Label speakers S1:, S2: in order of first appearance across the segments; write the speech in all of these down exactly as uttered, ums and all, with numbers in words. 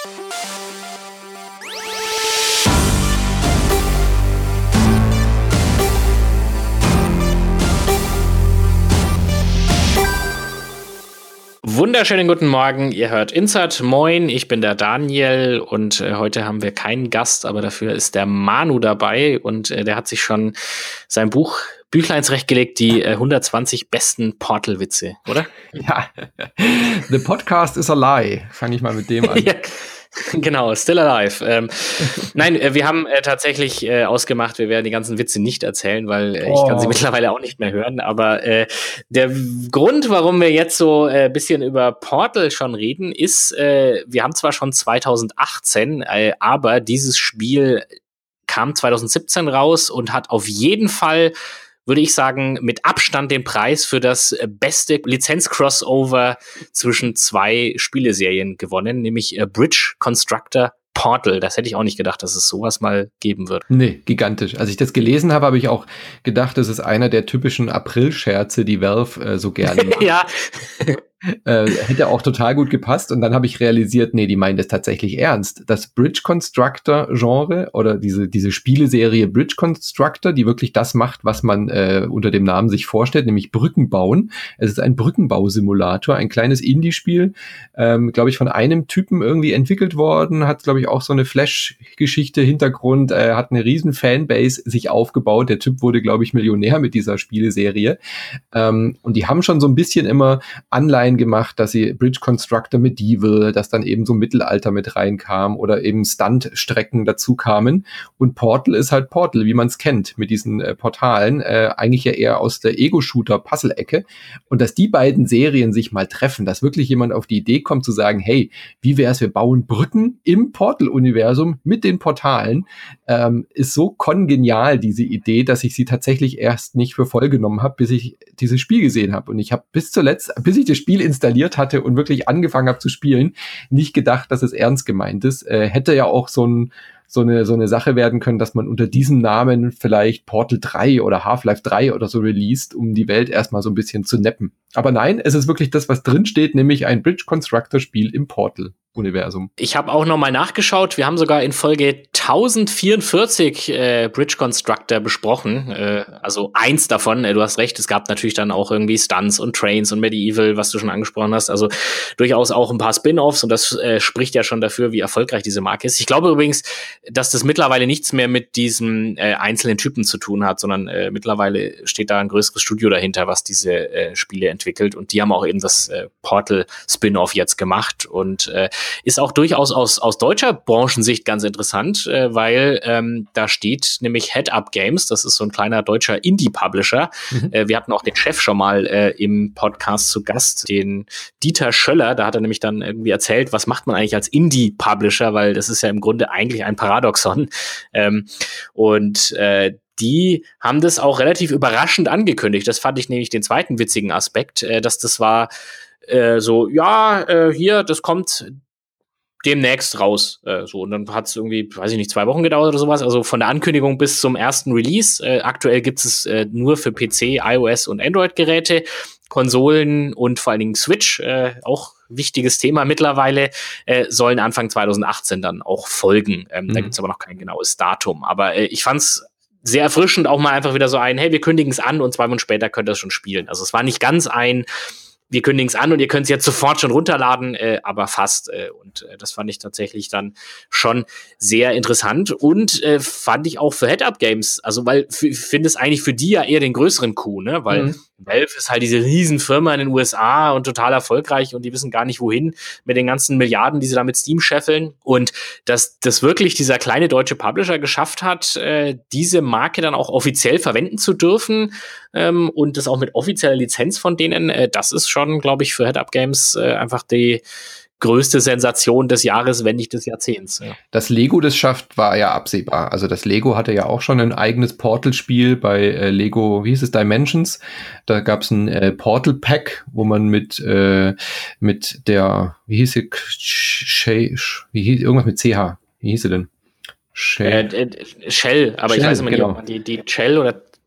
S1: Wunderschönen guten Morgen, ihr hört Insert. Moin, ich bin der Daniel und äh, heute haben wir keinen Gast, aber dafür ist der Manu dabei und äh, der hat sich schon sein Buch Büchlein zurechtgelegt, die äh, hundertzwanzig besten Portal-Witze, oder?
S2: Ja, the podcast is a lie. Fange ich mal mit dem an.
S1: Ja, genau, still alive. Ähm, nein, äh, wir haben äh, tatsächlich äh, ausgemacht, wir werden die ganzen Witze nicht erzählen, weil äh, ich kann sie
S2: Oh.
S1: mittlerweile auch nicht mehr hören. Aber äh, der Grund, warum wir jetzt so ein äh, bisschen über Portal schon reden, ist, äh, wir haben zwar schon zwanzig achtzehn, äh, aber dieses Spiel kam zwanzig siebzehn raus und hat auf jeden Fall, würde ich sagen, mit Abstand den Preis für das beste Lizenz-Crossover zwischen zwei Spieleserien gewonnen, nämlich äh, Bridge Constructor Portal. Das hätte ich auch nicht gedacht, dass es sowas mal geben wird.
S2: Nee, gigantisch. Als ich das gelesen habe, habe ich auch gedacht, das ist einer der typischen April-Scherze, die Valve äh, so gerne macht.
S1: Ja.
S2: Äh, hätte auch total gut gepasst. Und dann habe ich realisiert, nee, die meinen das tatsächlich ernst. Das Bridge Constructor Genre oder diese, diese Spieleserie Bridge Constructor, die wirklich das macht, was man äh, unter dem Namen sich vorstellt, nämlich Brücken bauen. Es ist ein Brückenbausimulator, ein kleines Indie-Spiel, ähm, glaube ich, von einem Typen irgendwie entwickelt worden, hat, glaube ich, auch so eine Flash-Geschichte, Hintergrund, äh, hat eine riesen Fanbase sich aufgebaut. Der Typ wurde, glaube ich, Millionär mit dieser Spieleserie. Ähm, und die haben schon so ein bisschen immer Anleihen gemacht, dass sie Bridge Constructor Medieval, dass dann eben so Mittelalter mit reinkam oder eben Stunt-Strecken dazu kamen. Und Portal ist halt Portal, wie man es kennt, mit diesen äh, Portalen, äh, eigentlich ja eher aus der Ego-Shooter-Puzzle-Ecke. Und dass die beiden Serien sich mal treffen, dass wirklich jemand auf die Idee kommt zu sagen, hey, wie wär's, wir bauen Brücken im Portal-Universum mit den Portalen, ähm, ist so kongenial, diese Idee, dass ich sie tatsächlich erst nicht für voll genommen habe, bis ich dieses Spiel gesehen habe. Und ich habe bis zuletzt, bis ich das Spiel installiert hatte und wirklich angefangen habe zu spielen, nicht gedacht, dass es ernst gemeint ist. Äh, hätte ja auch so ein so eine so eine Sache werden können, dass man unter diesem Namen vielleicht Portal drei oder Half-Life drei oder so released, um die Welt erstmal so ein bisschen zu neppen. Aber nein, es ist wirklich das, was drin steht, nämlich ein Bridge Constructor Spiel im Portal-Universum.
S1: Ich habe auch nochmal nachgeschaut. Wir haben sogar in Folge tausendvierundvierzig äh, Bridge Constructor besprochen. Äh, also eins davon. Äh, du hast recht, es gab natürlich dann auch irgendwie Stunts und Trains und Medieval, was du schon angesprochen hast. Also durchaus auch ein paar Spin-Offs und das äh, spricht ja schon dafür, wie erfolgreich diese Marke ist. Ich glaube übrigens, dass das mittlerweile nichts mehr mit diesen äh, einzelnen Typen zu tun hat, sondern äh, mittlerweile steht da ein größeres Studio dahinter, was diese äh, Spiele entwickelt. Und die haben auch eben das äh, Portal-Spin-Off jetzt gemacht und äh, ist auch durchaus aus, aus deutscher Branchensicht ganz interessant, äh, weil ähm, da steht nämlich Head Up Games, das ist so ein kleiner deutscher Indie-Publisher. Mhm. Äh, wir hatten auch den Chef schon mal äh, im Podcast zu Gast, den Dieter Schöller, da hat er nämlich dann irgendwie erzählt, was macht man eigentlich als Indie-Publisher, weil das ist ja im Grunde eigentlich ein Paradoxon. Ähm, und äh, die haben das auch relativ überraschend angekündigt. Das fand ich nämlich den zweiten witzigen Aspekt, äh, dass das war äh, so, ja, äh, hier, das kommt demnächst raus. Äh, so. Und dann hat es irgendwie, weiß ich nicht, zwei Wochen gedauert oder sowas. Also von der Ankündigung bis zum ersten Release. Äh, aktuell gibt es äh, nur für P C, iOS und Android-Geräte. Konsolen und vor allen Dingen Switch, äh, auch wichtiges Thema mittlerweile, äh, sollen Anfang zwanzig achtzehn dann auch folgen. Ähm, mhm. Da gibt's aber noch kein genaues Datum. Aber äh, ich fand's sehr erfrischend, auch mal einfach wieder so ein, hey, wir kündigen es an und zwei Wochen später könnt ihr es schon spielen. Also es war nicht ganz ein, wir kündigen es an und ihr könnt es jetzt sofort schon runterladen, äh, aber fast. Äh, und äh, das fand ich tatsächlich dann schon sehr interessant und äh, fand ich auch für Head-Up-Games, also weil ich finde es eigentlich für die ja eher den größeren Coup, ne? Weil mhm. Valve ist halt diese Riesenfirma in den U S A und total erfolgreich und die wissen gar nicht wohin mit den ganzen Milliarden, die sie da mit Steam scheffeln. Und dass das wirklich dieser kleine deutsche Publisher geschafft hat, äh, diese Marke dann auch offiziell verwenden zu dürfen ähm, und das auch mit offizieller Lizenz von denen, äh, das ist schon, glaube ich, für Head-Up-Games äh, einfach die größte Sensation des Jahres, wenn nicht des Jahrzehnts. Ja.
S2: Dass Lego das schafft, war ja absehbar. Also das Lego hatte ja auch schon ein eigenes Portal-Spiel bei äh, Lego, wie hieß es, Dimensions. Da gab es ein äh, Portal-Pack, wo man mit äh, mit der, wie hieß sie, Shay, wie hieß, irgendwas mit C H. Wie hieß sie denn?
S1: Shell, äh, äh, Shell aber Shell, ich weiß immer genau. nicht, ob man die, die Shell oder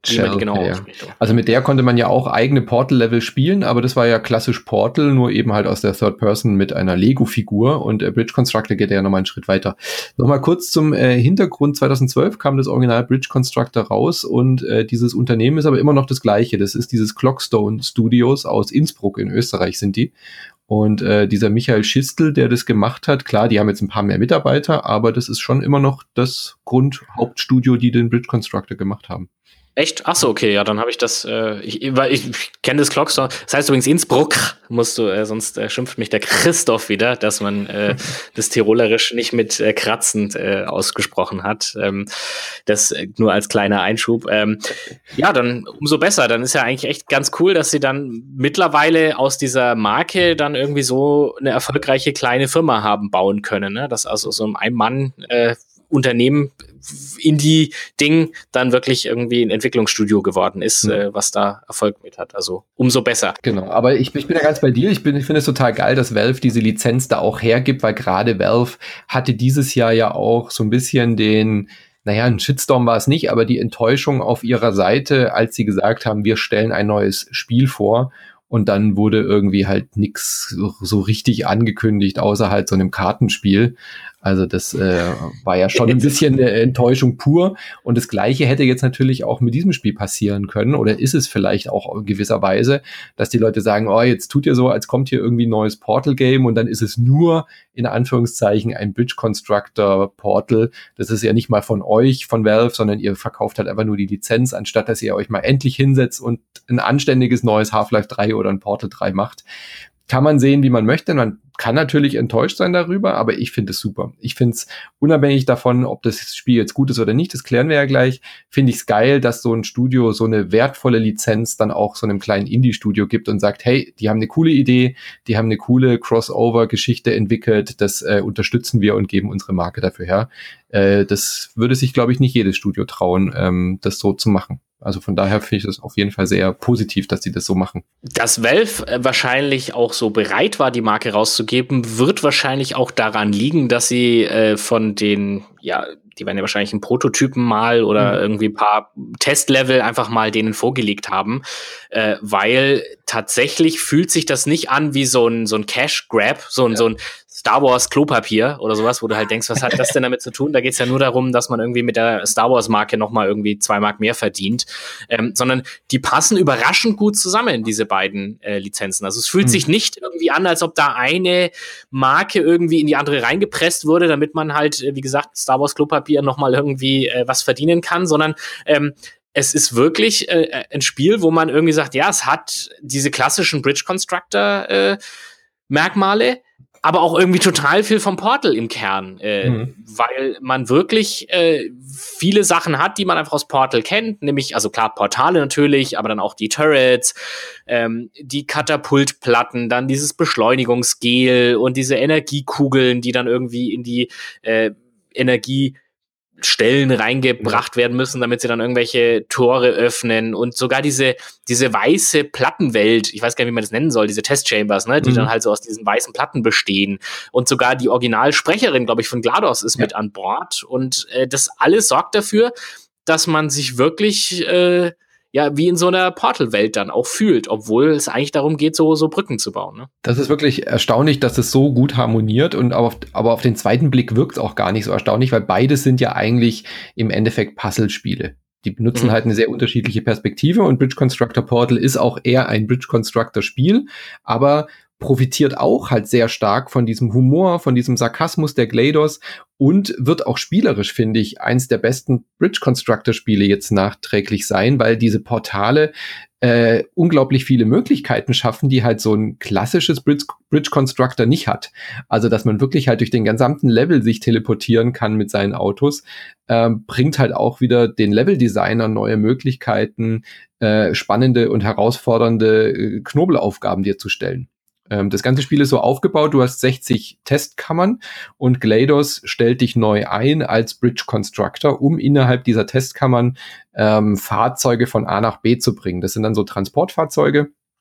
S1: wie man die genau
S2: ja,
S1: ausspricht.
S2: ja. Also mit der konnte man ja auch eigene Portal-Level spielen, aber das war ja klassisch Portal, nur eben halt aus der Third Person mit einer Lego-Figur und äh, Bridge Constructor geht ja nochmal einen Schritt weiter. Nochmal kurz zum äh, Hintergrund. zweitausendzwölf kam das Original Bridge Constructor raus und äh, dieses Unternehmen ist aber immer noch das gleiche. Das ist dieses Clockstone Studios aus Innsbruck in Österreich sind die. Und äh, dieser Michael Schistel, der das gemacht hat, klar, die haben jetzt ein paar mehr Mitarbeiter, aber das ist schon immer noch das Grundhauptstudio, die den Bridge Constructor gemacht haben.
S1: Echt? Ach so, okay, ja, dann habe ich das, äh, ich, weil ich, ich kenne das Clockstone. Das heißt übrigens Innsbruck, musst du, äh, sonst äh, schimpft mich der Christoph wieder, dass man äh, das Tirolerisch nicht mit äh, kratzend äh, ausgesprochen hat. Ähm, das äh, nur als kleiner Einschub. Ähm, ja, dann umso besser. Dann ist ja eigentlich echt ganz cool, dass sie dann mittlerweile aus dieser Marke dann irgendwie so eine erfolgreiche kleine Firma haben bauen können. Ne? Dass also so ein Ein-Mann äh, Unternehmen, Indie-Ding dann wirklich irgendwie ein Entwicklungsstudio geworden ist, mhm. äh, was da Erfolg mit hat. Also umso besser.
S2: Genau, aber ich, ich bin ja ganz bei dir. Ich, bin, ich finde es total geil, dass Valve diese Lizenz da auch hergibt, weil gerade Valve hatte dieses Jahr ja auch so ein bisschen den, naja, ein Shitstorm war es nicht, aber die Enttäuschung auf ihrer Seite, als sie gesagt haben, wir stellen ein neues Spiel vor. Und dann wurde irgendwie halt nix so, so richtig angekündigt, außer halt so einem Kartenspiel. Also das äh, war ja schon ein bisschen eine Enttäuschung pur. Und das Gleiche hätte jetzt natürlich auch mit diesem Spiel passieren können. Oder ist es vielleicht auch in gewisser Weise, dass die Leute sagen, oh, jetzt tut ihr so, als kommt hier irgendwie ein neues Portal-Game. Und dann ist es nur, in Anführungszeichen, ein Bridge Constructor Portal. Das ist ja nicht mal von euch, von Valve, sondern ihr verkauft halt einfach nur die Lizenz, anstatt dass ihr euch mal endlich hinsetzt und ein anständiges neues Half-Life drei oder ein Portal drei macht. Kann man sehen, wie man möchte. Man kann natürlich enttäuscht sein darüber, aber ich finde es super. Ich finde es unabhängig davon, ob das Spiel jetzt gut ist oder nicht, das klären wir ja gleich, finde ich es geil, dass so ein Studio so eine wertvolle Lizenz dann auch so einem kleinen Indie-Studio gibt und sagt, hey, die haben eine coole Idee, die haben eine coole Crossover-Geschichte entwickelt, das äh, unterstützen wir und geben unsere Marke dafür her. Äh, das würde sich, glaube ich, nicht jedes Studio trauen, ähm, das so zu machen. Also von daher finde ich das auf jeden Fall sehr positiv, dass die das so machen.
S1: Dass Valve wahrscheinlich auch so bereit war, die Marke rauszugeben, wird wahrscheinlich auch daran liegen, dass sie äh, von den, ja, die werden ja wahrscheinlich einen Prototypen mal oder mhm. irgendwie ein paar Testlevel einfach mal denen vorgelegt haben, äh, weil tatsächlich fühlt sich das nicht an wie so ein so ein Cash Grab, so ein ja. so ein Star Wars Klopapier oder sowas, wo du halt denkst, was hat das denn damit zu tun? Da geht's ja nur darum, dass man irgendwie mit der Star Wars Marke nochmal irgendwie zwei Mark mehr verdient, ähm, sondern die passen überraschend gut zusammen, diese beiden äh, Lizenzen. Also es fühlt mhm. sich nicht irgendwie an, als ob da eine Marke irgendwie in die andere reingepresst wurde, damit man halt, wie gesagt, Star Wars Klopapier nochmal irgendwie äh, was verdienen kann, sondern ähm, es ist wirklich äh, ein Spiel, wo man irgendwie sagt, ja, es hat diese klassischen Bridge Constructor äh, Merkmale, aber auch irgendwie total viel vom Portal im Kern, äh, mhm. weil man wirklich äh, viele Sachen hat, die man einfach aus Portal kennt, nämlich, also klar, Portale natürlich, aber dann auch die Turrets, ähm, die Katapultplatten, dann dieses Beschleunigungsgel und diese Energiekugeln, die dann irgendwie in die äh, Energie Stellen reingebracht werden müssen, damit sie dann irgendwelche Tore öffnen und sogar diese diese weiße Plattenwelt, ich weiß gar nicht, wie man das nennen soll, diese Testchambers, ne, die mhm. dann halt so aus diesen weißen Platten bestehen und sogar die Originalsprecherin, glaube ich, von GLaDOS ist ja. mit an Bord und äh, das alles sorgt dafür, dass man sich wirklich äh, ja, wie in so einer Portal-Welt dann auch fühlt, obwohl es eigentlich darum geht, so, so Brücken zu bauen. Ne?
S2: Das ist wirklich erstaunlich, dass es so gut harmoniert und aber auf, aber auf den zweiten Blick wirkt es auch gar nicht so erstaunlich, weil beides sind ja eigentlich im Endeffekt Puzzle-Spiele. Die benutzen mhm. halt eine sehr unterschiedliche Perspektive und Bridge Constructor Portal ist auch eher ein Bridge Constructor Spiel, aber profitiert auch halt sehr stark von diesem Humor, von diesem Sarkasmus der GLaDOS und wird auch spielerisch, finde ich, eins der besten Bridge Constructor Spiele jetzt nachträglich sein, weil diese Portale äh, unglaublich viele Möglichkeiten schaffen, die halt so ein klassisches Bridge, Bridge Constructor nicht hat. Also, dass man wirklich halt durch den gesamten Level sich teleportieren kann mit seinen Autos, äh, bringt halt auch wieder den Level-Designer neue Möglichkeiten, äh, spannende und herausfordernde äh, Knobelaufgaben dir zu stellen. Das ganze Spiel ist so aufgebaut, du hast sechzig Testkammern und GLaDOS stellt dich neu ein als Bridge Constructor, um innerhalb dieser Testkammern ähm, Fahrzeuge von A nach B zu bringen. Das sind dann so Transportfahrzeuge,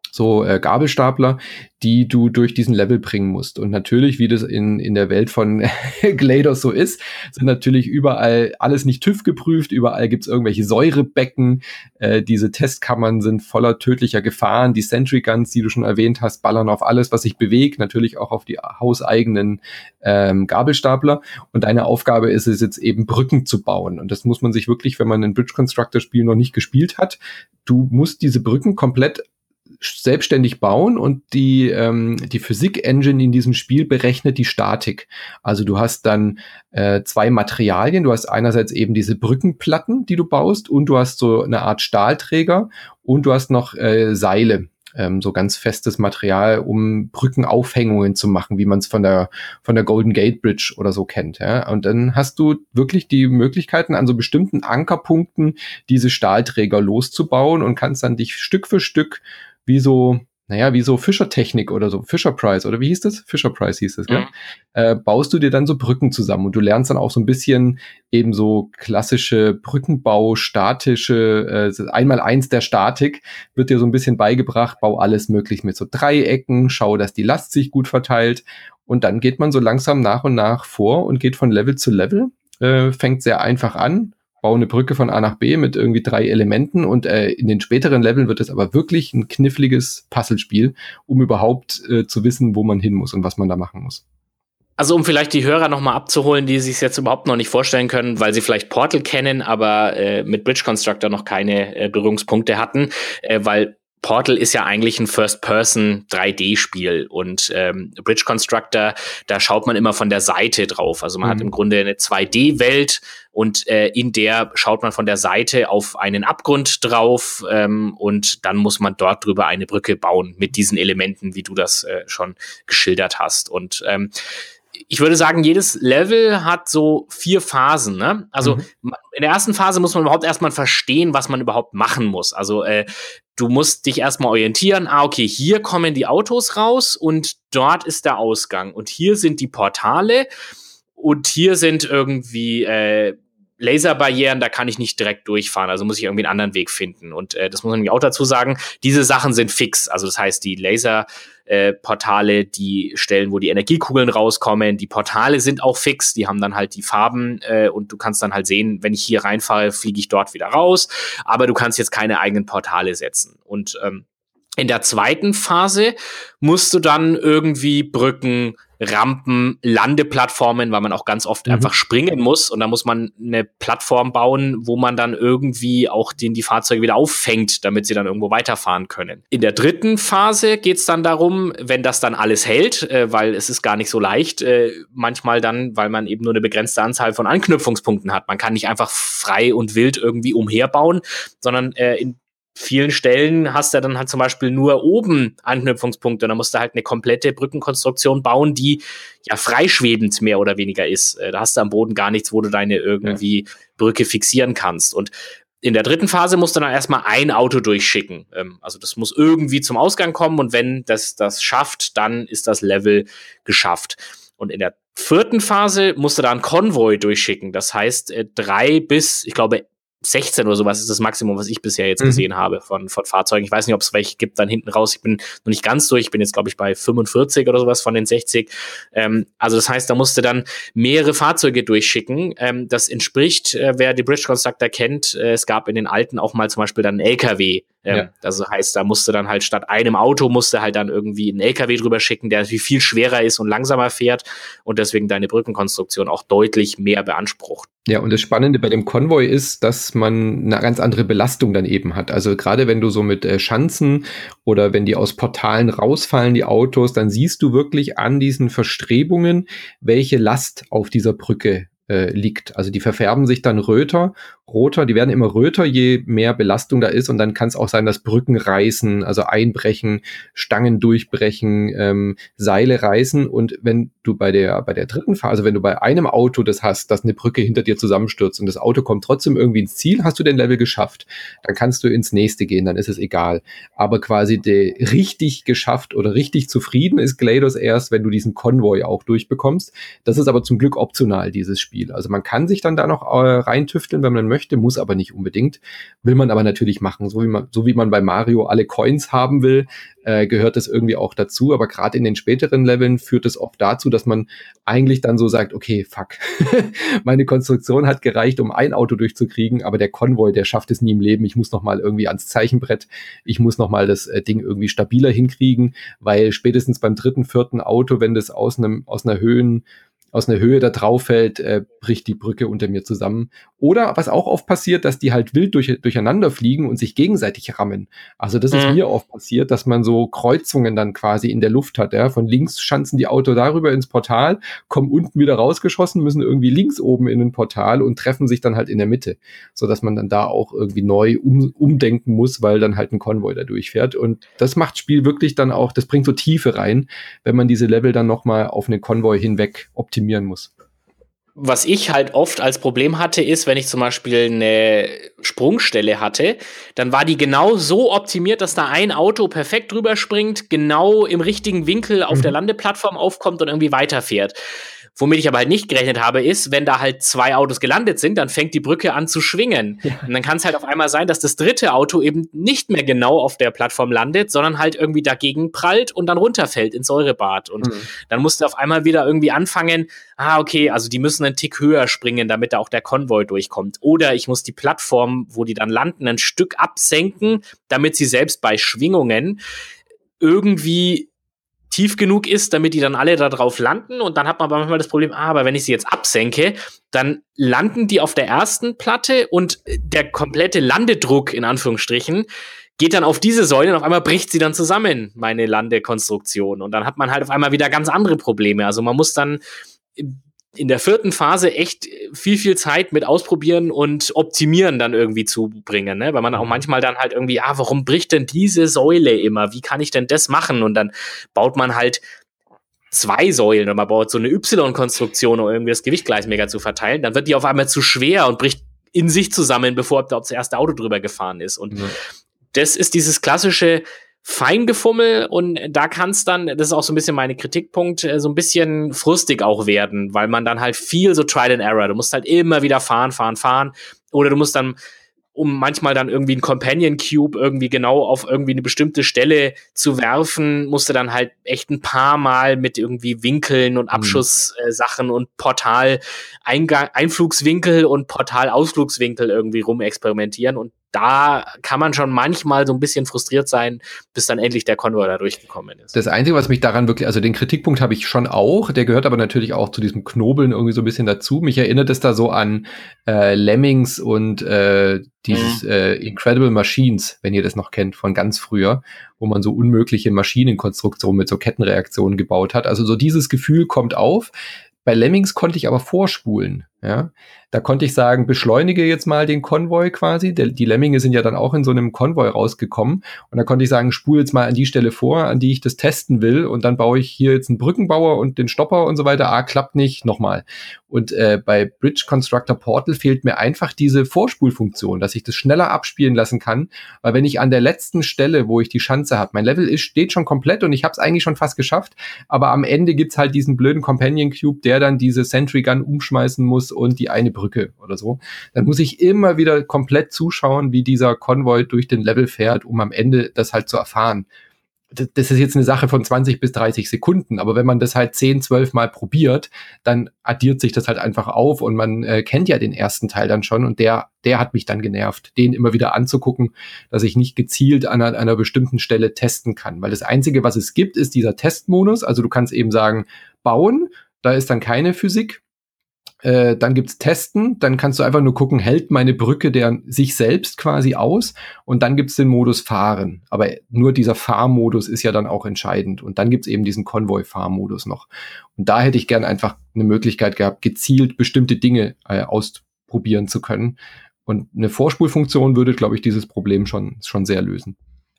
S2: so äh, Gabelstapler, die du durch diesen Level bringen musst. Und natürlich, wie das in in der Welt von GLaDOS so ist, sind natürlich überall alles nicht TÜV geprüft, überall gibt's irgendwelche Säurebecken, äh, diese Testkammern sind voller tödlicher Gefahren, die Sentry Guns, die du schon erwähnt hast, ballern auf alles, was sich bewegt, natürlich auch auf die hauseigenen ähm, Gabelstapler. Und deine Aufgabe ist es jetzt eben, Brücken zu bauen. Und das muss man sich wirklich, wenn man ein Bridge Constructor Spiel noch nicht gespielt hat, du musst diese Brücken komplett selbstständig bauen und die ähm, die Physik-Engine in diesem Spiel berechnet die Statik. Also du hast dann äh, zwei Materialien. Du hast einerseits eben diese Brückenplatten, die du baust, und du hast so eine Art Stahlträger und du hast noch äh, Seile, ähm, so ganz festes Material, um Brückenaufhängungen zu machen, wie man es von der von der Golden Gate Bridge oder so kennt. Ja? Und dann hast du wirklich die Möglichkeiten, an so bestimmten Ankerpunkten diese Stahlträger loszubauen und kannst dann dich Stück für Stück wie so, naja, wie so Fischer-Technik oder so, Fisher-Price, oder wie hieß das? Fisher-Price hieß das, gell? Mhm. Äh, baust du dir dann so Brücken zusammen und du lernst dann auch so ein bisschen eben so klassische Brückenbau, statische, äh, einmal eins der Statik wird dir so ein bisschen beigebracht, bau alles möglich mit so Dreiecken, schau, dass die Last sich gut verteilt, und dann geht man so langsam nach und nach vor und geht von Level zu Level, äh, fängt sehr einfach an, baue eine Brücke von A nach B mit irgendwie drei Elementen, und äh, in den späteren Leveln wird es aber wirklich ein kniffliges Puzzlespiel, um überhaupt äh, zu wissen, wo man hin muss und was man da machen muss.
S1: Also um vielleicht die Hörer noch mal abzuholen, die sich jetzt überhaupt noch nicht vorstellen können, weil sie vielleicht Portal kennen, aber äh, mit Bridge Constructor noch keine äh, Berührungspunkte hatten, äh, weil Portal ist ja eigentlich ein First-Person drei D-Spiel, und ähm, Bridge Constructor, da schaut man immer von der Seite drauf. Also man mhm. hat im Grunde eine zwei D-Welt, und äh, in der schaut man von der Seite auf einen Abgrund drauf, ähm, und dann muss man dort drüber eine Brücke bauen mit diesen Elementen, wie du das äh, schon geschildert hast. Und ähm, ich würde sagen, jedes Level hat so vier Phasen, ne? Also mhm. in der ersten Phase muss man überhaupt erstmal verstehen, was man überhaupt machen muss. Also äh, du musst dich erstmal orientieren. Ah, okay, hier kommen die Autos raus und dort ist der Ausgang. Und hier sind die Portale und hier sind irgendwie äh, Laserbarrieren, da kann ich nicht direkt durchfahren, also muss ich irgendwie einen anderen Weg finden. Und äh, das muss man nämlich auch dazu sagen, diese Sachen sind fix. Also das heißt, die Laserportale, äh, die Stellen, wo die Energiekugeln rauskommen, die Portale sind auch fix, die haben dann halt die Farben, äh, und du kannst dann halt sehen, wenn ich hier reinfahre, fliege ich dort wieder raus. Aber du kannst jetzt keine eigenen Portale setzen. Und ähm, in der zweiten Phase musst du dann irgendwie Brücken, Rampen, Landeplattformen, weil man auch ganz oft mhm. einfach springen muss, und da muss man eine Plattform bauen, wo man dann irgendwie auch den, die Fahrzeuge wieder auffängt, damit sie dann irgendwo weiterfahren können. In der dritten Phase geht's dann darum, wenn das dann alles hält, äh, weil es ist gar nicht so leicht, äh, manchmal dann, weil man eben nur eine begrenzte Anzahl von Anknüpfungspunkten hat. Man kann nicht einfach frei und wild irgendwie umherbauen, sondern äh, in vielen Stellen hast du dann halt zum Beispiel nur oben Anknüpfungspunkte, und dann musst du halt eine komplette Brückenkonstruktion bauen, die ja freischwebend mehr oder weniger ist. Da hast du am Boden gar nichts, wo du deine irgendwie ja. Brücke fixieren kannst. Und in der dritten Phase musst du dann erstmal ein Auto durchschicken. Also das muss irgendwie zum Ausgang kommen, und wenn das das schafft, dann ist das Level geschafft. Und in der vierten Phase musst du da einen Konvoi durchschicken. Das heißt, drei bis, ich glaube, sechzehn oder sowas ist das Maximum, was ich bisher jetzt mhm. gesehen habe von, von Fahrzeugen. Ich weiß nicht, ob es welche gibt dann hinten raus. Ich bin noch nicht ganz durch. Ich bin jetzt, glaube ich, bei fünfundvierzig oder sowas von den sechzig. Ähm, also das heißt, da musste dann mehrere Fahrzeuge durchschicken. Ähm, das entspricht, äh, wer die Bridge Constructor kennt, äh, es gab in den alten auch mal zum Beispiel dann einen L K W. Ähm, ja. Das heißt, da musste dann halt statt einem Auto musste halt dann irgendwie einen L K W drüber schicken, der viel schwerer ist und langsamer fährt und deswegen deine Brückenkonstruktion auch deutlich mehr beansprucht.
S2: Ja, und das Spannende bei dem Konvoi ist, dass man eine ganz andere Belastung dann eben hat. Also gerade wenn du so mit äh, Schanzen oder wenn die aus Portalen rausfallen, die Autos, dann siehst du wirklich an diesen Verstrebungen, welche Last auf dieser Brücke äh, liegt. Also die verfärben sich dann röter, roter, die werden immer röter, je mehr Belastung da ist, und dann kann es auch sein, dass Brücken reißen, also einbrechen, Stangen durchbrechen, ähm, Seile reißen, und wenn du bei der bei der dritten Phase, wenn du bei einem Auto das hast, dass eine Brücke hinter dir zusammenstürzt und das Auto kommt trotzdem irgendwie ins Ziel, hast du den Level geschafft, dann kannst du ins nächste gehen, dann ist es egal. Aber quasi de, richtig geschafft oder richtig zufrieden ist GLaDOS erst, wenn du diesen Konvoi auch durchbekommst. Das ist aber zum Glück optional, dieses Spiel. Spiel. Also man kann sich dann da noch äh, reintüfteln, wenn man möchte, muss aber nicht unbedingt. Will man aber natürlich machen, so wie man, so wie man bei Mario alle Coins haben will, äh, gehört das irgendwie auch dazu. Aber gerade in den späteren Leveln führt es oft dazu, dass man eigentlich dann so sagt, okay, fuck, meine Konstruktion hat gereicht, um ein Auto durchzukriegen, aber der Konvoi, der schafft es nie im Leben. Ich muss noch mal irgendwie ans Zeichenbrett, ich muss noch mal das äh, Ding irgendwie stabiler hinkriegen, weil spätestens beim dritten, vierten Auto, wenn das aus einem aus einer Höhen aus einer Höhe da drauf fällt, äh, bricht die Brücke unter mir zusammen. Oder was auch oft passiert, dass die halt wild durch, durcheinander fliegen und sich gegenseitig rammen. Also das mhm. ist mir oft passiert, dass man so Kreuzungen dann quasi in der Luft hat. Ja? Von links schanzen die Auto darüber ins Portal, kommen unten wieder rausgeschossen, müssen irgendwie links oben in ein Portal und treffen sich dann halt in der Mitte. Sodass man dann da auch irgendwie neu um, umdenken muss, weil dann halt ein Konvoi da durchfährt. Und das macht Spiel wirklich dann auch, das bringt so Tiefe rein, wenn man diese Level dann nochmal auf einen Konvoi hinweg optimiert muss.
S1: Was ich halt oft als Problem hatte, ist, wenn ich zum Beispiel eine Sprungstelle hatte, dann war die genau so optimiert, dass da ein Auto perfekt drüber springt, genau im richtigen Winkel auf mhm. der Landeplattform aufkommt und irgendwie weiterfährt. Womit ich aber halt nicht gerechnet habe, ist, wenn da halt zwei Autos gelandet sind, dann fängt die Brücke an zu schwingen. Ja. Und dann kann es halt auf einmal sein, dass das dritte Auto eben nicht mehr genau auf der Plattform landet, sondern halt irgendwie dagegen prallt und dann runterfällt ins Säurebad. Und mhm. dann musst du auf einmal wieder irgendwie anfangen, ah, okay, also die müssen einen Tick höher springen, damit da auch der Konvoi durchkommt. Oder ich muss die Plattform, wo die dann landen, ein Stück absenken, damit sie selbst bei Schwingungen irgendwie tief genug ist, damit die dann alle da drauf landen, und dann hat man aber manchmal das Problem, ah, aber wenn ich sie jetzt absenke, dann landen die auf der ersten Platte und der komplette Landedruck, in Anführungsstrichen, geht dann auf diese Säule und auf einmal bricht sie dann zusammen, meine Landekonstruktion, und dann hat man halt auf einmal wieder ganz andere Probleme. Also man muss dann in der vierten Phase echt viel, viel Zeit mit Ausprobieren und Optimieren dann irgendwie zubringen, ne? Weil man auch manchmal dann halt irgendwie, ah, warum bricht denn diese Säule immer? Wie kann ich denn das machen? Und dann baut man halt zwei Säulen oder man baut so eine Y-Konstruktion, um irgendwie das Gewicht gleichmäßiger zu verteilen. Dann wird die auf einmal zu schwer und bricht in sich zusammen, bevor das erste Auto drüber gefahren ist. Und ja. das ist dieses klassische Feingefummel, und da kann es dann, das ist auch so ein bisschen meine Kritikpunkt, so ein bisschen frustig auch werden, weil man dann halt viel so Trial and Error, du musst halt immer wieder fahren, fahren, fahren, oder du musst dann, um manchmal dann irgendwie ein Companion Cube irgendwie genau auf irgendwie eine bestimmte Stelle zu werfen, musst du dann halt echt ein paar Mal mit irgendwie Winkeln und Abschusssachen mhm. und Portal Eingang, Einflugswinkel und Portal-Ausflugswinkel irgendwie rumexperimentieren, und da kann man schon manchmal so ein bisschen frustriert sein, bis dann endlich der Konvoi da durchgekommen ist.
S2: Das Einzige, was mich daran wirklich, also den Kritikpunkt habe ich schon auch, der gehört aber natürlich auch zu diesem Knobeln irgendwie so ein bisschen dazu. Mich erinnert es da so an äh, Lemmings und äh, dieses mhm. äh, Incredible Machines, wenn ihr das noch kennt, von ganz früher, wo man so unmögliche Maschinenkonstruktionen mit so Kettenreaktionen gebaut hat. Also so dieses Gefühl kommt auf. Bei Lemmings konnte ich aber vorspulen, ja. Da konnte ich sagen, beschleunige jetzt mal den Konvoi quasi. Der, die Lemminge sind ja dann auch in so einem Konvoi rausgekommen. Und da konnte ich sagen, spule jetzt mal an die Stelle vor, an die ich das testen will. Und dann baue ich hier jetzt einen Brückenbauer und den Stopper und so weiter. Ah, klappt nicht, nochmal. Und äh, bei Bridge Constructor Portal fehlt mir einfach diese Vorspulfunktion, dass ich das schneller abspielen lassen kann. Weil wenn ich an der letzten Stelle, wo ich die Schanze habe, mein Level ist, steht schon komplett und ich habe es eigentlich schon fast geschafft. Aber am Ende gibt's halt diesen blöden Companion Cube, der dann diese Sentry Gun umschmeißen muss und die eine Brücke oder so, dann muss ich immer wieder komplett zuschauen, wie dieser Konvoi durch den Level fährt, um am Ende das halt zu erfahren. Das ist jetzt eine Sache von zwanzig bis dreißig Sekunden, aber wenn man das halt zehn, zwölf Mal probiert, dann addiert sich das halt einfach auf, und man äh, kennt ja den ersten Teil dann schon, und der der hat mich dann genervt, den immer wieder anzugucken, dass ich nicht gezielt an einer, einer bestimmten Stelle testen kann, weil das Einzige, was es gibt, ist dieser Testmodus, also du kannst eben sagen, bauen, da ist dann keine Physik. Äh, dann gibt's Testen, dann kannst du einfach nur gucken, hält meine Brücke der sich selbst quasi aus, und dann gibt's den Modus Fahren. Aber nur dieser Fahrmodus ist ja dann auch entscheidend, und dann gibt's eben diesen Konvoi-Fahrmodus noch. Und da hätte ich gern einfach eine Möglichkeit gehabt, gezielt bestimmte Dinge äh, ausprobieren zu können. Und eine Vorspulfunktion würde, glaube ich, dieses Problem schon, schon sehr lösen.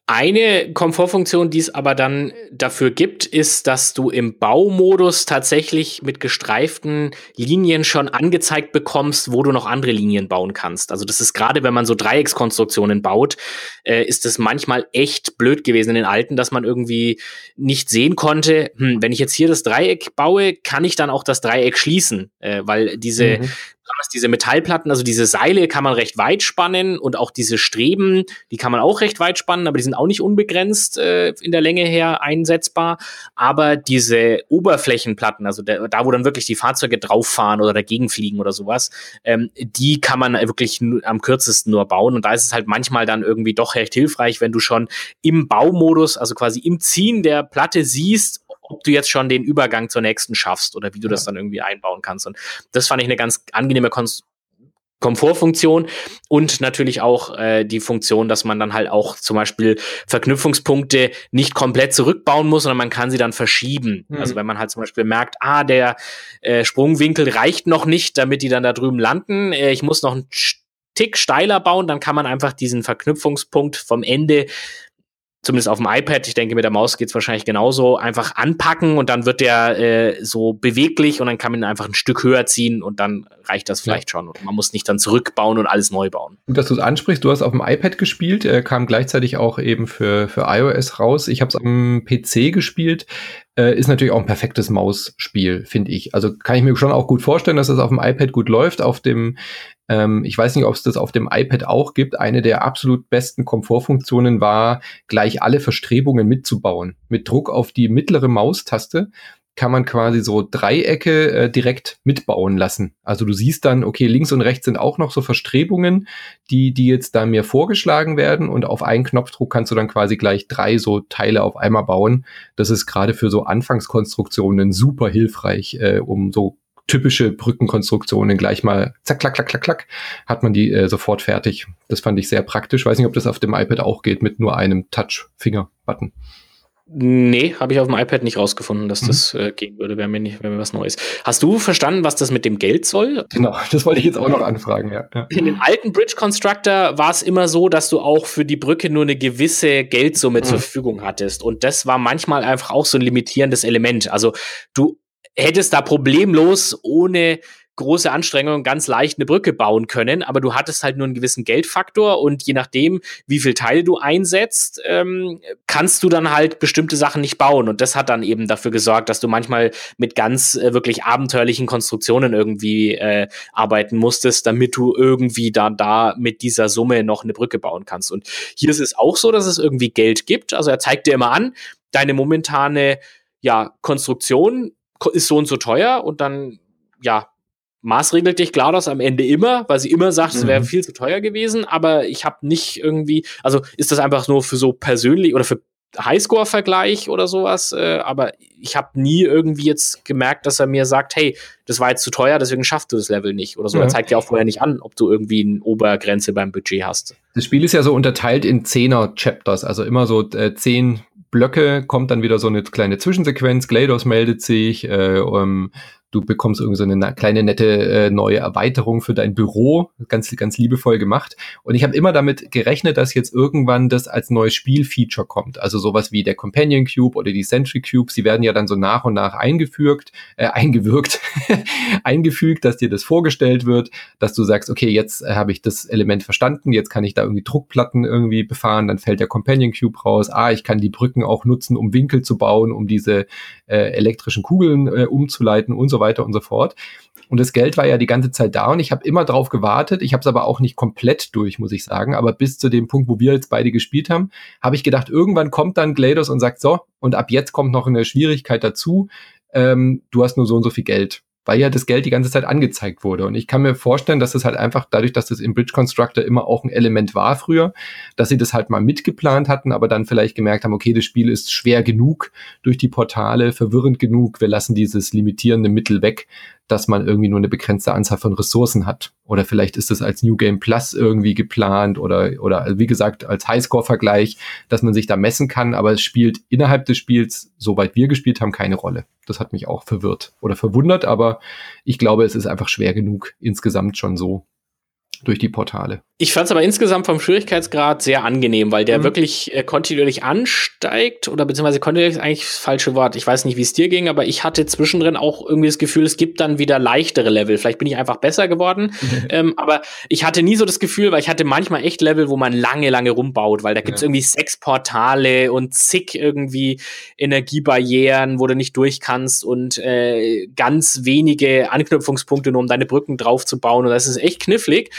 S1: Eine Komfortfunktion, die es aber dann dafür gibt, ist, dass du im Baumodus tatsächlich mit gestreiften Linien schon angezeigt bekommst, wo du noch andere Linien bauen kannst. Also das ist gerade, wenn man so Dreieckskonstruktionen baut, äh, ist es manchmal echt blöd gewesen in den alten, dass man irgendwie nicht sehen konnte, hm, wenn ich jetzt hier das Dreieck baue, kann ich dann auch das Dreieck schließen, äh, weil diese mhm. diese Metallplatten, also diese Seile kann man recht weit spannen und auch diese Streben, die kann man auch recht weit spannen, aber die sind auch nicht unbegrenzt äh, in der Länge her einsetzbar. Aber diese Oberflächenplatten, also der, da, wo dann wirklich die Fahrzeuge drauffahren oder dagegen fliegen oder sowas, ähm, die kann man wirklich nur, am kürzesten nur bauen. Und da ist es halt manchmal dann irgendwie doch recht hilfreich, wenn du schon im Baumodus, also quasi im Ziehen der Platte siehst, ob du jetzt schon den Übergang zur nächsten schaffst oder wie du ja. das dann irgendwie einbauen kannst. Und das fand ich eine ganz angenehme Kon- Komfortfunktion und natürlich auch äh, die Funktion, dass man dann halt auch zum Beispiel Verknüpfungspunkte nicht komplett zurückbauen muss, sondern man kann sie dann verschieben. Mhm. Also wenn man halt zum Beispiel merkt, ah, der äh, Sprungwinkel reicht noch nicht, damit die dann da drüben landen, äh, ich muss noch einen Tick steiler bauen, dann kann man einfach diesen Verknüpfungspunkt vom Ende, zumindest auf dem iPad, ich denke, mit der Maus geht's wahrscheinlich genauso, einfach anpacken und dann wird der äh, so beweglich und dann kann man ihn einfach ein Stück höher ziehen und dann reicht das vielleicht ja. schon. Und man muss nicht dann zurückbauen und alles neu bauen.
S2: Gut, dass du es ansprichst, du hast auf dem iPad gespielt, äh, kam gleichzeitig auch eben für, für iOS raus. Ich habe es am P C gespielt. Äh, ist natürlich auch ein perfektes Mausspiel, finde ich. Also kann ich mir schon auch gut vorstellen, dass das auf dem iPad gut läuft. Auf dem ähm, ich weiß nicht, ob es das auf dem iPad auch gibt. Eine der absolut besten Komfortfunktionen war, gleich alle Verstrebungen mitzubauen. Mit Druck auf die mittlere Maustaste kann man quasi so Dreiecke äh, direkt mitbauen lassen. Also du siehst dann, okay, links und rechts sind auch noch so Verstrebungen, die die jetzt da mir vorgeschlagen werden und auf einen Knopfdruck kannst du dann quasi gleich drei so Teile auf einmal bauen. Das ist gerade für so Anfangskonstruktionen super hilfreich, äh, um so typische Brückenkonstruktionen gleich mal zack, klack, klack, klack, klack, hat man die äh, sofort fertig. Das fand ich sehr praktisch. Weiß nicht, ob das auf dem iPad auch geht mit nur einem Touch-Finger-Button.
S1: Nee, habe ich auf dem iPad nicht rausgefunden, dass mhm. das äh, gehen würde, wäre mir nicht, wäre mir was Neues. Hast du verstanden, was das mit dem Geld soll?
S2: Genau, das wollte ich jetzt auch noch anfragen, ja. ja.
S1: In den alten Bridge Constructor war es immer so, dass du auch für die Brücke nur eine gewisse Geldsumme mhm. zur Verfügung hattest. Und das war manchmal einfach auch so ein limitierendes Element. Also du hättest da problemlos ohne große Anstrengungen ganz leicht eine Brücke bauen können, aber du hattest halt nur einen gewissen Geldfaktor und je nachdem, wie viel Teile du einsetzt, ähm, kannst du dann halt bestimmte Sachen nicht bauen und das hat dann eben dafür gesorgt, dass du manchmal mit ganz äh, wirklich abenteuerlichen Konstruktionen irgendwie äh, arbeiten musstest, damit du irgendwie da, da mit dieser Summe noch eine Brücke bauen kannst. Und hier ist es auch so, dass es irgendwie Geld gibt, also er zeigt dir immer an, deine momentane ja, Konstruktion ist so und so teuer und dann, ja, maßregelt dich GLaDOS am Ende immer, weil sie immer sagt, mhm. es wäre viel zu teuer gewesen, aber ich habe nicht irgendwie, also ist das einfach nur für so persönlich oder für Highscore-Vergleich oder sowas, äh, aber ich habe nie irgendwie jetzt gemerkt, dass er mir sagt, hey, das war jetzt zu teuer, deswegen schaffst du das Level nicht oder so. Ja. Er zeigt dir auch vorher nicht an, ob du irgendwie eine Obergrenze beim Budget hast.
S2: Das Spiel ist ja so unterteilt in Zehner-Chapters, also immer so äh, zehn Blöcke, kommt dann wieder so eine kleine Zwischensequenz, GLaDOS meldet sich, äh, um, du bekommst irgendwie so eine kleine nette äh, neue Erweiterung für dein Büro, ganz ganz liebevoll gemacht. Und ich habe immer damit gerechnet, dass jetzt irgendwann das als neues Spielfeature kommt. Also sowas wie der Companion Cube oder die Sentry Cubes, die werden ja dann so nach und nach eingefügt, äh, eingewirkt, eingefügt, dass dir das vorgestellt wird, dass du sagst, okay, jetzt äh, habe ich das Element verstanden, jetzt kann ich da irgendwie Druckplatten irgendwie befahren, dann fällt der Companion Cube raus. Ah, ich kann die Brücken auch nutzen, um Winkel zu bauen, um diese äh, elektrischen Kugeln äh, umzuleiten und so weiter und so fort. Und das Geld war ja die ganze Zeit da und ich habe immer drauf gewartet. Ich habe es aber auch nicht komplett durch, muss ich sagen. Aber bis zu dem Punkt, wo wir jetzt beide gespielt haben, habe ich gedacht, irgendwann kommt dann GLaDOS und sagt, so, und ab jetzt kommt noch eine Schwierigkeit dazu. Ähm, du hast nur so und so viel Geld. Weil ja das Geld die ganze Zeit angezeigt wurde. Und ich kann mir vorstellen, dass das halt einfach dadurch, dass das im Bridge Constructor immer auch ein Element war früher, dass sie das halt mal mitgeplant hatten, aber dann vielleicht gemerkt haben, okay, das Spiel ist schwer genug durch die Portale, verwirrend genug, wir lassen dieses limitierende Mittel weg, dass man irgendwie nur eine begrenzte Anzahl von Ressourcen hat. Oder vielleicht ist es als New Game Plus irgendwie geplant oder, oder wie gesagt, als Highscore-Vergleich, dass man sich da messen kann, aber es spielt innerhalb des Spiels, soweit wir gespielt haben, keine Rolle. Das hat mich auch verwirrt oder verwundert, aber ich glaube, es ist einfach schwer genug insgesamt schon so. durch die Portale.
S1: Ich fand es aber insgesamt vom Schwierigkeitsgrad sehr angenehm, weil der mhm. wirklich äh, kontinuierlich ansteigt oder beziehungsweise kontinuierlich ist eigentlich das falsche Wort. Ich weiß nicht, wie es dir ging, aber ich hatte zwischendrin auch irgendwie das Gefühl, es gibt dann wieder leichtere Level. Vielleicht bin ich einfach besser geworden, mhm. ähm, aber ich hatte nie so das Gefühl, weil ich hatte manchmal echt Level, wo man lange, lange rumbaut, weil da gibt's ja. irgendwie sechs Portale und zig irgendwie Energiebarrieren, wo du nicht durch kannst und äh, ganz wenige Anknüpfungspunkte, nur um deine Brücken drauf zu bauen und das ist echt knifflig.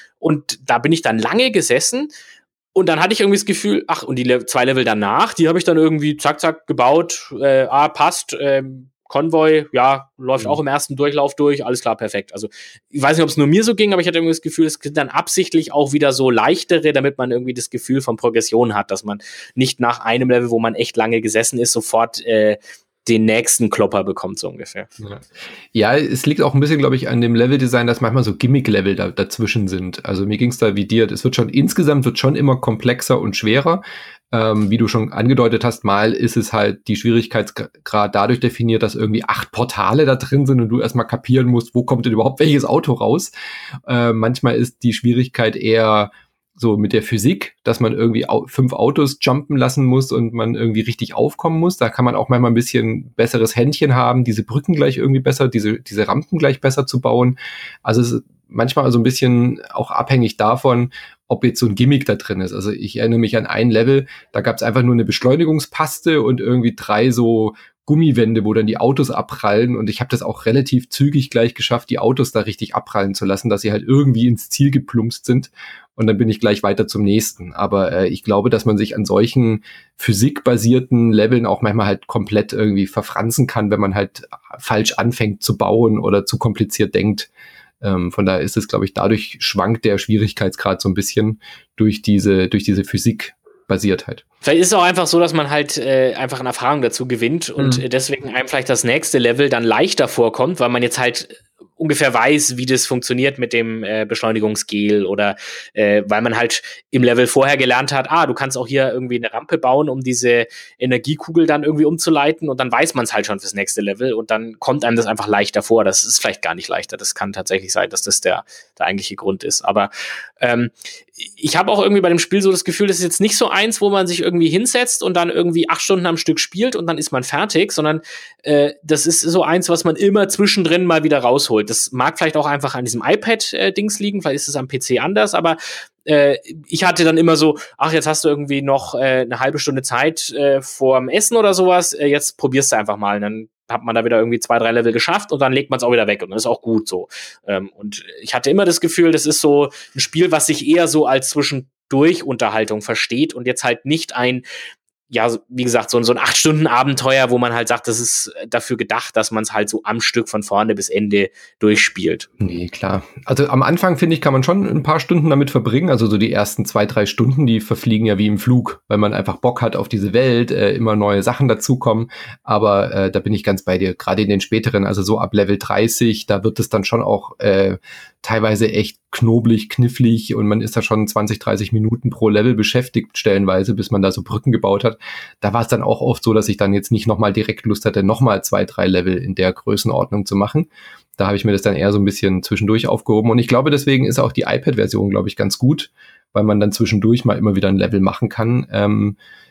S1: Und da bin ich dann lange gesessen und dann hatte ich irgendwie das Gefühl, ach, und die Le- zwei Level danach, die habe ich dann irgendwie zack, zack gebaut, äh, ah, passt, ähm, Konvoi, ja, läuft mhm. auch im ersten Durchlauf durch, alles klar, perfekt. Also ich weiß nicht, ob es nur mir so ging, aber ich hatte irgendwie das Gefühl, es sind dann absichtlich auch wieder so leichtere, damit man irgendwie das Gefühl von Progression hat, dass man nicht nach einem Level, wo man echt lange gesessen ist, sofort äh, den nächsten Klopper bekommt, so ungefähr.
S2: Ja, ja, es liegt auch ein bisschen, glaube ich, an dem Leveldesign, dass manchmal so Gimmick-Level da, dazwischen sind. Also mir ging es da wie dir, es wird schon, insgesamt wird schon immer komplexer und schwerer. Ähm, wie du schon angedeutet hast, mal ist es halt die Schwierigkeitsgrad dadurch definiert, dass irgendwie acht Portale da drin sind und du erstmal kapieren musst, wo kommt denn überhaupt welches Auto raus. Äh, manchmal ist die Schwierigkeit eher so mit der Physik, dass man irgendwie au- fünf Autos jumpen lassen muss und man irgendwie richtig aufkommen muss. Da kann man auch manchmal ein bisschen besseres Händchen haben, diese Brücken gleich irgendwie besser, diese, diese Rampen gleich besser zu bauen. Also es ist manchmal also ein bisschen auch abhängig davon, ob jetzt so ein Gimmick da drin ist. Also ich erinnere mich an ein Level, da gab es einfach nur eine Beschleunigungspaste und irgendwie drei so Gummiwände, wo dann die Autos abprallen und ich habe das auch relativ zügig gleich geschafft, die Autos da richtig abprallen zu lassen, dass sie halt irgendwie ins Ziel geplumpst sind und dann bin ich gleich weiter zum nächsten. Aber äh, ich glaube, dass man sich an solchen physikbasierten Leveln auch manchmal halt komplett irgendwie verfranzen kann, wenn man halt falsch anfängt zu bauen oder zu kompliziert denkt. Ähm, von daher ist es, glaube ich, dadurch schwankt der Schwierigkeitsgrad so ein bisschen durch diese, durch diese Physikbasiertheit.
S1: Vielleicht ist es auch einfach so, dass man halt äh, einfach eine Erfahrung dazu gewinnt und mhm. deswegen einem vielleicht das nächste Level dann leichter vorkommt, weil man jetzt halt ungefähr weiß, wie das funktioniert mit dem äh, Beschleunigungsgel oder äh, weil man halt im Level vorher gelernt hat, ah, du kannst auch hier irgendwie eine Rampe bauen, um diese Energiekugel dann irgendwie umzuleiten und dann weiß man es halt schon fürs nächste Level und dann kommt einem das einfach leichter vor. Das ist vielleicht gar nicht leichter. Das kann tatsächlich sein, dass das der, der eigentliche Grund ist. Aber ähm, ich habe auch irgendwie bei dem Spiel so das Gefühl, das ist jetzt nicht so eins, wo man sich irgendwie hinsetzt und dann irgendwie acht Stunden am Stück spielt und dann ist man fertig, sondern äh, das ist so eins, was man immer zwischendrin mal wieder rausholt. Das mag vielleicht auch einfach an diesem iPad-Dings äh, liegen, vielleicht ist es am P C anders, aber äh, ich hatte dann immer so, ach, jetzt hast du irgendwie noch äh, eine halbe Stunde Zeit äh, vorm Essen oder sowas, äh, jetzt probierst du einfach mal. Und dann hat man da wieder irgendwie zwei, drei Level geschafft und dann legt man es auch wieder weg und das ist auch gut so. Ähm, und ich hatte immer das Gefühl, das ist so ein Spiel, was sich eher so als Zwischendurch-Unterhaltung versteht und jetzt halt nicht ein ja, wie gesagt, so, so ein acht-Stunden-Abenteuer, wo man halt sagt, das ist dafür gedacht, dass man es halt so am Stück von vorne bis Ende durchspielt.
S2: Nee, klar. Also am Anfang, finde ich, kann man schon ein paar Stunden damit verbringen. Also so die ersten zwei, drei Stunden, die verfliegen ja wie im Flug, weil man einfach Bock hat auf diese Welt, äh, immer neue Sachen dazukommen. Aber äh, da bin ich ganz bei dir. Gerade in den späteren, also so ab Level dreißig, da wird es dann schon auch äh, teilweise echt knobelig, knifflig und man ist da schon zwanzig, dreißig Minuten pro Level beschäftigt stellenweise, bis man da so Brücken gebaut hat. Da war es dann auch oft so, dass ich dann jetzt nicht nochmal direkt Lust hatte, nochmal zwei, drei Level in der Größenordnung zu machen. Da habe ich mir das dann eher so ein bisschen zwischendurch aufgehoben und ich glaube, deswegen ist auch die iPad-Version, glaube ich, ganz gut, weil man dann zwischendurch mal immer wieder ein Level machen kann. Ähm,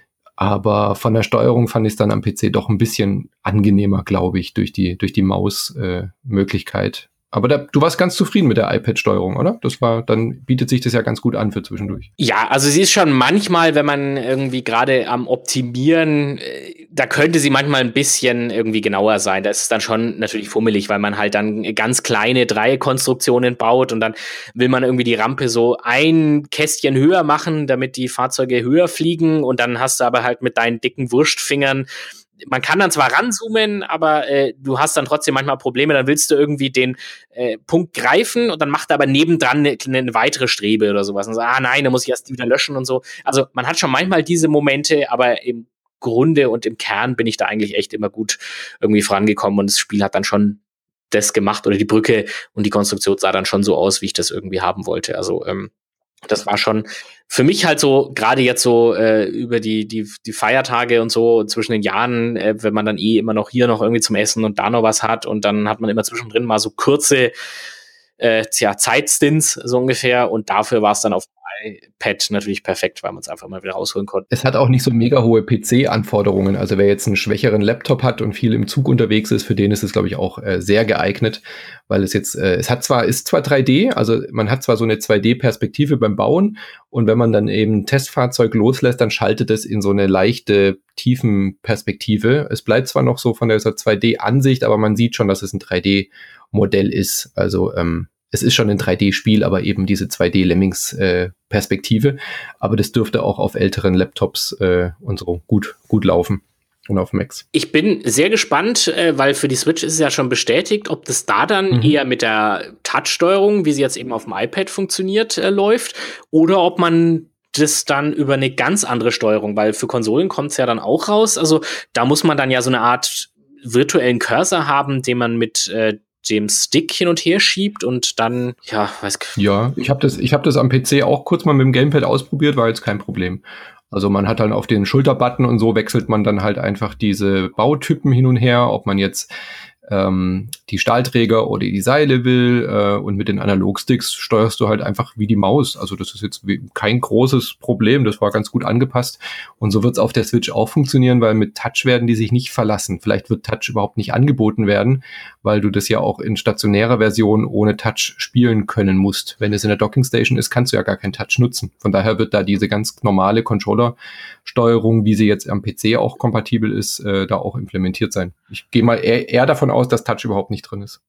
S2: aber von der Steuerung fand ich es dann am P C doch ein bisschen angenehmer, glaube ich, durch die, durch die Maus-Möglichkeit. Aber da, du warst ganz zufrieden mit der iPad-Steuerung, oder? Das war, dann bietet sich das ja ganz gut an für zwischendurch.
S1: Ja, also sie ist schon manchmal, wenn man irgendwie gerade am Optimieren, äh, da könnte sie manchmal ein bisschen irgendwie genauer sein. Das ist dann schon natürlich fummelig, weil man halt dann ganz kleine Dreieckkonstruktionen baut und dann will man irgendwie die Rampe so ein Kästchen höher machen, damit die Fahrzeuge höher fliegen und dann hast du aber halt mit deinen dicken Wurstfingern man kann dann zwar ranzoomen, aber äh, du hast dann trotzdem manchmal Probleme, dann willst du irgendwie den äh, Punkt greifen und dann macht er aber nebendran eine, eine weitere Strebe oder sowas und so, ah nein, da muss ich erst die wieder löschen und so. Also man hat schon manchmal diese Momente, aber im Grunde und im Kern bin ich da eigentlich echt immer gut irgendwie vorangekommen und das Spiel hat dann schon das gemacht oder die Brücke und die Konstruktion sah dann schon so aus, wie ich das irgendwie haben wollte. Also ähm, das war schon für mich halt so, gerade jetzt so äh, über die, die, die Feiertage und so zwischen den Jahren, äh, wenn man dann eh immer noch hier noch irgendwie zum Essen und da noch was hat und dann hat man immer zwischendrin mal so kurze äh, tja, Zeitstints so ungefähr. Und dafür war es dann auf iPad natürlich perfekt, weil man es einfach mal wieder rausholen konnte.
S2: Es hat auch nicht so mega hohe P C-Anforderungen. Also wer jetzt einen schwächeren Laptop hat und viel im Zug unterwegs ist, für den ist es, glaube ich, auch äh, sehr geeignet, weil es jetzt, äh, es hat zwar, ist zwar drei D, also man hat zwar so eine zwei D-Perspektive beim Bauen und wenn man dann eben ein Testfahrzeug loslässt, dann schaltet es in so eine leichte Tiefenperspektive. Es bleibt zwar noch so von der zwei D-Ansicht, aber man sieht schon, dass es ein drei D-Modell ist. Also ähm, es ist schon ein drei D-Spiel, aber eben diese zwei D-Lemmings-Perspektive. Äh, aber das dürfte auch auf älteren Laptops äh, und so gut, gut laufen. Und auf Macs.
S1: Ich bin sehr gespannt, äh, weil für die Switch ist es ja schon bestätigt, ob das da dann mhm. eher mit der Touch-Steuerung, wie sie jetzt eben auf dem iPad funktioniert, äh, läuft, oder ob man das dann über eine ganz andere Steuerung, weil für Konsolen kommt es ja dann auch raus. Also da muss man dann ja so eine Art virtuellen Cursor haben, den man mit äh, dem Stick hin und her schiebt und dann, ja, weiß ich.
S2: Ja, ich habe das, ich habe das am P C auch kurz mal mit dem Gamepad ausprobiert, war jetzt kein Problem. Also man hat dann auf den Schulterbutton und so wechselt man dann halt einfach diese Bautypen hin und her, ob man jetzt ähm, die Stahlträger oder die Seile will äh, und mit den Analogsticks steuerst du halt einfach wie die Maus. Also das ist jetzt kein großes Problem, das war ganz gut angepasst und so wird es auf der Switch auch funktionieren, weil mit Touch werden die sich nicht verlassen. Vielleicht wird Touch überhaupt nicht angeboten werden, weil du das ja auch in stationärer Version ohne Touch spielen können musst. Wenn es in der Dockingstation ist, kannst du ja gar keinen Touch nutzen. Von daher wird da diese ganz normale Controller-Steuerung, wie sie jetzt am P C auch kompatibel ist, äh, da auch implementiert sein. Ich gehe mal eher, eher davon aus, dass Touch überhaupt nicht drin ist.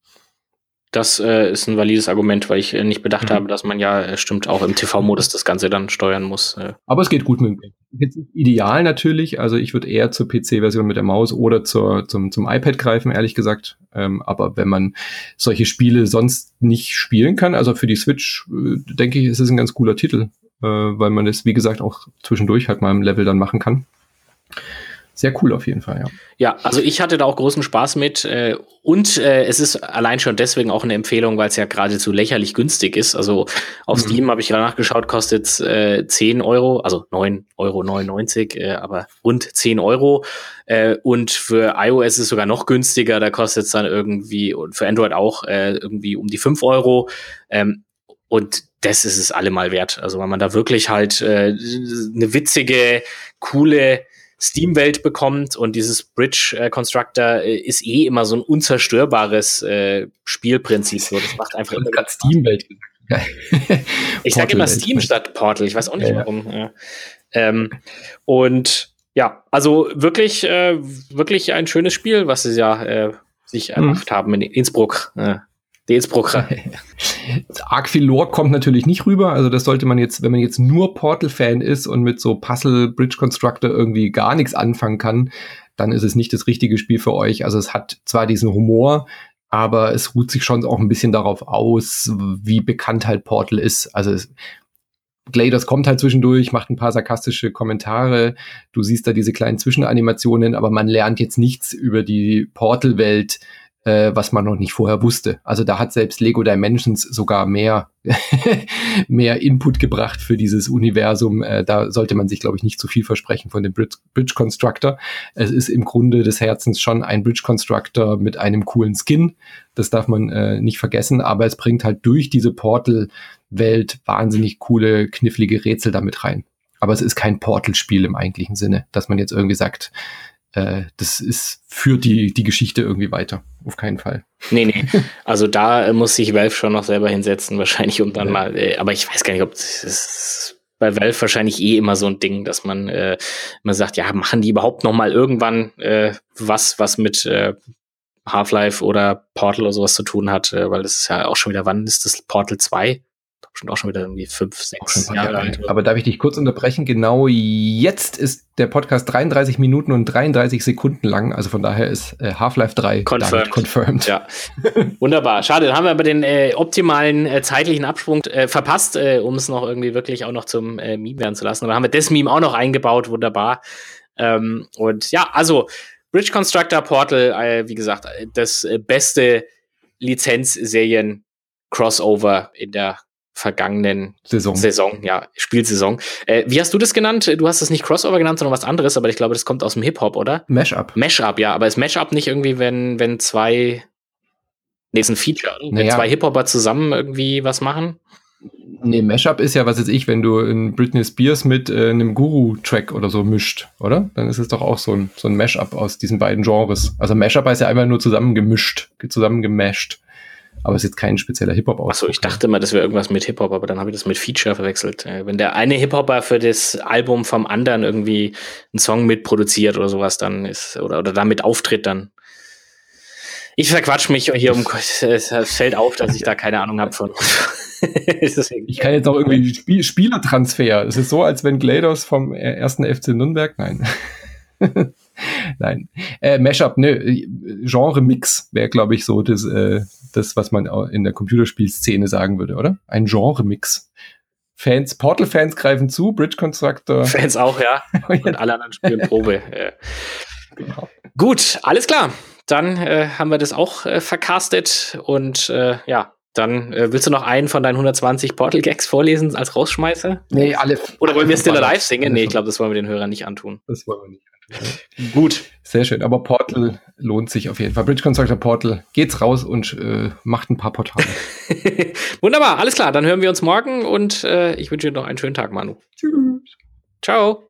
S1: Das äh, ist ein valides Argument, weil ich äh, nicht bedacht
S2: mhm.
S1: habe, dass man ja, äh, stimmt, auch im T V-Modus das Ganze dann steuern muss. Äh.
S2: Aber es geht gut mit dem Game. Jetzt ideal natürlich, also ich würde eher zur P C-Version mit der Maus oder zur, zum, zum iPad greifen, ehrlich gesagt. Ähm, aber wenn man solche Spiele sonst nicht spielen kann, also für die Switch, äh, denke ich, ist es ein ganz cooler Titel, äh, weil man das, wie gesagt, auch zwischendurch halt mal im Level dann machen kann. Sehr cool auf jeden Fall, ja.
S1: Ja, also ich hatte da auch großen Spaß mit äh, und äh, es ist allein schon deswegen auch eine Empfehlung, weil es ja geradezu lächerlich günstig ist. Also auf mhm. Steam habe ich gerade nachgeschaut, kostet es äh, zehn Euro, also neun Euro neunundneunzig, äh, aber rund zehn Euro. Äh, und für iOS ist es sogar noch günstiger, da kostet es dann irgendwie, und für Android auch, äh, irgendwie um die fünf Euro. Ähm, und das ist es allemal wert. Also weil man da wirklich halt äh, eine witzige, coole Steam-Welt bekommt und dieses Bridge äh, Constructor äh, ist eh immer so ein unzerstörbares äh, Spielprinzip. So, das macht einfach immer
S2: gerade Steam-Welt.
S1: Ich sage immer Steam statt Portal. Ich weiß auch nicht ja, warum. Ja. Ähm, und ja, also wirklich, äh, wirklich ein schönes Spiel, was sie ja äh, sich erdacht mhm. haben in Innsbruck. Äh, die Innsbrucker.
S2: Arg viel Lore kommt natürlich nicht rüber. Also das sollte man jetzt, wenn man jetzt nur Portal-Fan ist und mit so Puzzle Bridge Constructor irgendwie gar nichts anfangen kann, dann ist es nicht das richtige Spiel für euch. Also es hat zwar diesen Humor, aber es ruht sich schon auch ein bisschen darauf aus, wie bekannt halt Portal ist. Also es, GLaDOS kommt halt zwischendurch, macht ein paar sarkastische Kommentare. Du siehst da diese kleinen Zwischenanimationen, aber man lernt jetzt nichts über die Portal-Welt, äh, was man noch nicht vorher wusste. Also da hat selbst Lego Dimensions sogar mehr, mehr Input gebracht für dieses Universum. Äh, da sollte man sich, glaube ich, nicht zu viel versprechen von dem Bridge, Bridge Constructor. Es ist im Grunde des Herzens schon ein Bridge Constructor mit einem coolen Skin. Das darf man äh, nicht vergessen, aber es bringt halt durch diese Portal-Welt wahnsinnig coole, knifflige Rätsel damit rein. Aber es ist kein Portal-Spiel im eigentlichen Sinne, dass man jetzt irgendwie sagt, äh, das ist, führt die, die Geschichte irgendwie weiter. Auf keinen Fall.
S1: Nee, nee. Also da äh, muss sich Valve schon noch selber hinsetzen, wahrscheinlich, um dann ja. mal, äh, aber ich weiß gar nicht, ob das ist bei Valve wahrscheinlich eh immer so ein Ding, dass man, äh, man sagt, ja, machen die überhaupt noch mal irgendwann äh, was, was mit äh, Half-Life oder Portal oder sowas zu tun hat, äh, weil das ist ja auch schon wieder, wann ist das Portal zwei? Schon auch schon wieder irgendwie fünf, sechs Jahre alt.
S2: Aber darf ich dich kurz unterbrechen? Genau jetzt ist der Podcast dreiunddreißig Minuten und dreiunddreißig Sekunden lang. Also von daher ist äh, Half-Life drei
S1: confirmed.
S2: confirmed.
S1: Ja. Wunderbar. Schade, dann haben wir aber den äh, optimalen äh, zeitlichen Absprung äh, verpasst, äh, um es noch irgendwie wirklich auch noch zum äh, Meme werden zu lassen. Aber haben wir das Meme auch noch eingebaut. Wunderbar. Ähm, und ja, also Bridge Constructor Portal, äh, wie gesagt, das äh, beste Lizenzserien-Crossover in der vergangenen Saison, Saison ja, Spielsaison. Äh, wie hast du das genannt? Du hast das nicht Crossover genannt, sondern was anderes, aber ich glaube, das kommt aus dem Hip-Hop, oder?
S2: Mashup.
S1: Mashup, ja, aber ist Mashup nicht irgendwie, wenn, wenn zwei Nee, ist ein Feature. Wenn
S2: Naja.
S1: zwei Hip-Hopper zusammen irgendwie was machen.
S2: Nee, Mashup ist ja, was weiß ich, wenn du in Britney Spears mit äh, einem Guru-Track oder so mischt, oder? Dann ist es doch auch so ein, so ein Mashup aus diesen beiden Genres. Also Mashup heißt ja einfach nur zusammengemischt, zusammengemasht. Aber es ist jetzt kein spezieller Hip-Hop-Ausdruck.
S1: Achso, ich dachte mal, das wäre irgendwas mit Hip-Hop, aber dann habe ich das mit Feature verwechselt. Äh, Wenn der eine Hip-Hopper für das Album vom anderen irgendwie einen Song mitproduziert oder sowas, dann ist, oder, oder damit auftritt, dann. Ich verquatsch mich hier um, es fällt auf, dass ich da keine Ahnung habe von. Deswegen.
S2: Ich kann jetzt auch irgendwie Spiel- Spielertransfer. Es ist so, als wenn GLaDOS vom ersten F C Nürnberg, nein. Nein. Äh, Mashup, ne, Genre-Mix wäre, glaube ich, so das, äh, das, was man in der Computerspielszene sagen würde, oder? Ein Genre-Mix. Fans, Portal-Fans greifen zu, Bridge Constructor.
S1: Fans auch, ja. Und alle anderen spielen Probe. Ja.
S2: Genau.
S1: Gut, alles klar. Dann äh, haben wir das auch äh, vercastet und äh, ja, dann äh, willst du noch einen von deinen hundertzwanzig Portal-Gags vorlesen als Rausschmeißer?
S2: Nee, alle.
S1: Oder wollen wir Still
S2: alle-
S1: Alive singen?
S2: alle
S1: Nee, ich
S2: von-
S1: glaube, das wollen wir den Hörern nicht antun.
S2: Das wollen wir nicht.
S1: Gut.
S2: Sehr schön, aber Portal lohnt sich auf jeden Fall. Bridge Constructor Portal, geht's raus und äh, macht ein paar Portale.
S1: Wunderbar, alles klar. Dann hören wir uns morgen und äh, ich wünsche dir noch einen schönen Tag, Manu.
S2: Tschüss.
S1: Ciao.